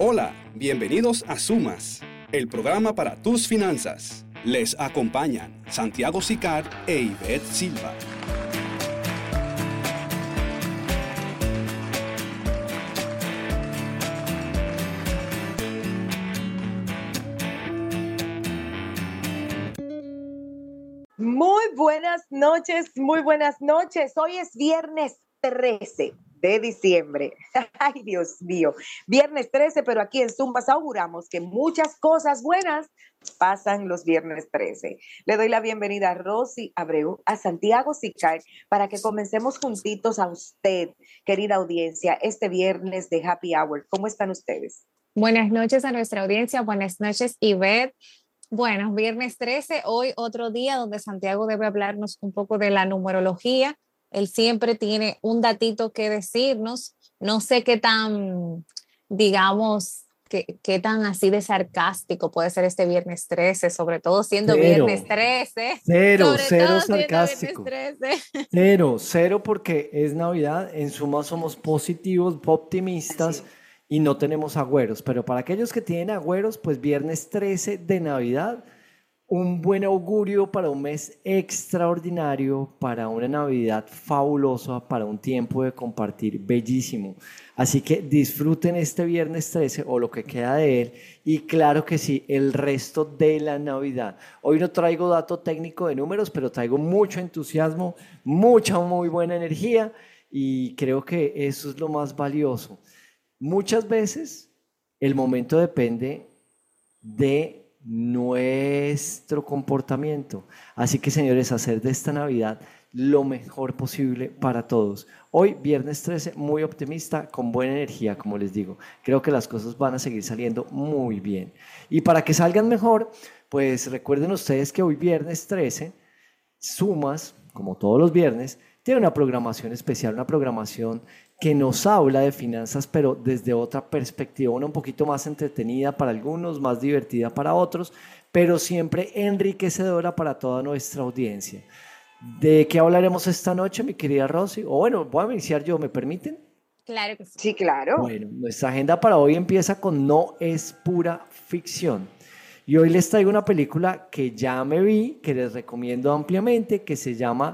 Hola, bienvenidos a Sumas, el programa para tus finanzas. Les acompañan Santiago Sicar e Ivette Silva. Muy buenas noches, muy buenas noches. Hoy es viernes 13 de diciembre. Ay, Dios mío. Viernes 13, pero aquí en Zumbas auguramos que muchas cosas buenas pasan los viernes 13. Le doy la bienvenida a Rosy Abreu, a Santiago Sicar, para que comencemos juntitos a usted, querida audiencia, este viernes de Happy Hour. ¿Cómo están ustedes? Buenas noches a nuestra audiencia, buenas noches, Ivette. Bueno, viernes 13, hoy otro día donde Santiago debe hablarnos un poco de la numerología. Él siempre tiene un datito que decirnos. No sé qué tan, digamos, qué tan así de sarcástico puede ser este viernes 13, sobre todo siendo viernes 13. Cero Sobre todo sarcástico. Siendo viernes 13. Cero porque es Navidad. En suma somos positivos, optimistas. Sí. Y no tenemos agüeros, pero para aquellos que tienen agüeros, pues viernes 13 de Navidad, un buen augurio para un mes extraordinario, para una Navidad fabulosa, para un tiempo de compartir bellísimo. Así que disfruten este viernes 13 o lo que queda de él y claro que sí, el resto de la Navidad. Hoy no traigo dato técnico de números, pero traigo mucho entusiasmo, mucha muy buena energía y creo que eso es lo más valioso. Muchas veces el momento depende de nuestro comportamiento. Así que, señores, hacer de esta Navidad lo mejor posible para todos. Hoy, viernes 13, muy optimista, con buena energía, como les digo. Creo que las cosas van a seguir saliendo muy bien. Y para que salgan mejor, pues recuerden ustedes que hoy, viernes 13, Sumas, como todos los viernes, tiene una programación especial, una programación que nos habla de finanzas, pero desde otra perspectiva, una un poquito más entretenida para algunos, más divertida para otros, pero siempre enriquecedora para toda nuestra audiencia. ¿De qué hablaremos esta noche, mi querida Rosy? O bueno, voy a iniciar yo, ¿me permiten? Claro que sí. Sí, claro. Bueno, nuestra agenda para hoy empieza con No es pura ficción. Y hoy les traigo una película que ya me vi, que les recomiendo ampliamente, que se llama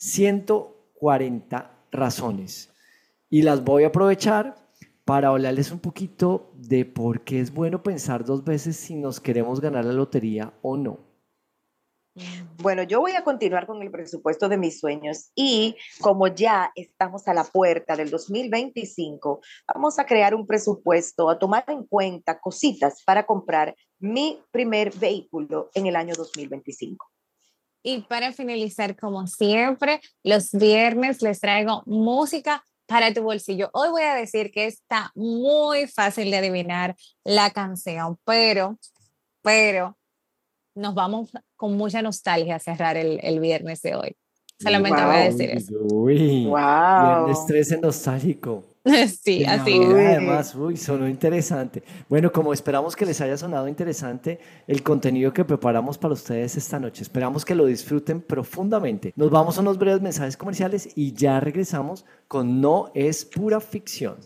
140 razones. Y las voy a aprovechar para hablarles un poquito de por qué es bueno pensar dos veces si nos queremos ganar la lotería o no. Bueno, yo voy a continuar con el presupuesto de mis sueños y como ya estamos a la puerta del 2025, vamos a crear un presupuesto, a tomar en cuenta cositas para comprar mi primer vehículo en el año 2025. Y para finalizar, como siempre, los viernes les traigo música para tu bolsillo. Hoy voy a decir que está muy fácil de adivinar la canción, pero nos vamos con mucha nostalgia a cerrar el viernes de hoy. Solamente voy a Wow, decir eso. Uy, viernes wow. 13 nostálgico. Sí, De así es. Navidad, Uy. además, uy, sonó interesante. Bueno, como esperamos que les haya sonado interesante el contenido que preparamos para ustedes esta noche, esperamos que lo disfruten profundamente. Nos vamos a unos breves mensajes comerciales y ya regresamos con No es pura ficción.